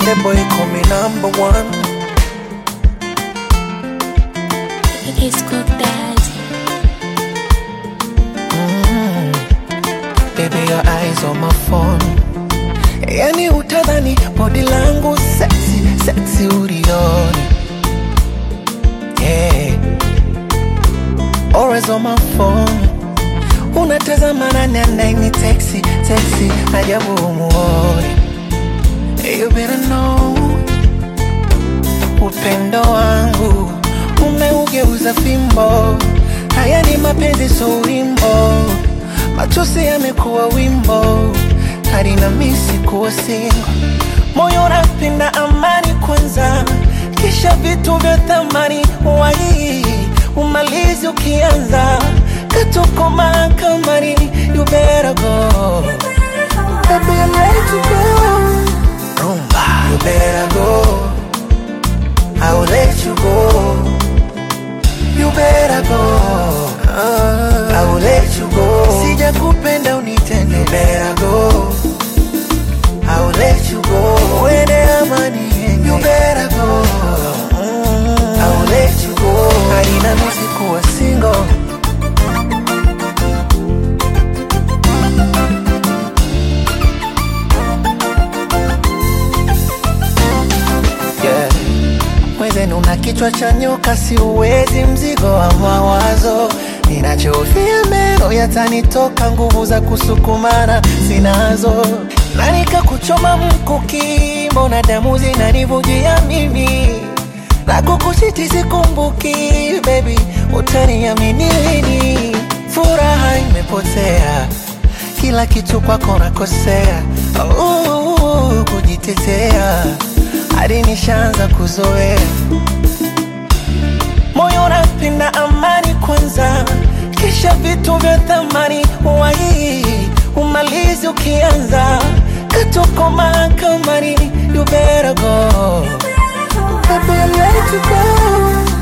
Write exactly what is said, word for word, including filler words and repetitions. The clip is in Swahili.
Konde boy call me number one. It's good daddy. mm. Baby, your eyes on my phone. Yani utadhani body langu sexy, sexy ulioni. Yeah, always on my phone. Unatazama nani anaini texi, texi, ajabu umuoni. You better know, upendo wangu umeugeuza fimbo. Haya ni mapenzi so wimbo, machozi yamekuwa wimbo, hadi na misi kuwa single. Moyo unapenda amani kwanza, kisha vitu vya thamani wai umalizi ukianza katuko mahakamani. You better go, baby, I'm ready to go. Rumba, you better go, I will let you go. You better go, uh, I will let you go. Sija kupenda unitende. You better go, I will let you go. Uende amani yenge. You better go, mm, I will let you go. Haina misi kuwa single. Yeah, mwezenu na kichwa cha nyoka, si uwezi mzigo wa mawazo. Ninachofia meno yatanitoka, nguvu za kusukumana sinazo. Na nikakuchoma mkuki, mbona damu zinanivujia mimi. Na kukuchiti sikumbuki, baby, utaniamini lini. Furaha imepotea, kila kitu kwako nakosea. uh, Kujitetea hadi nishaanza kuzoea. Moyo unapenda amani kwanza, kisha vitu vya thamani wai umalizi ukianza katuko mahakamani. You better go, baby, I'm ready to go.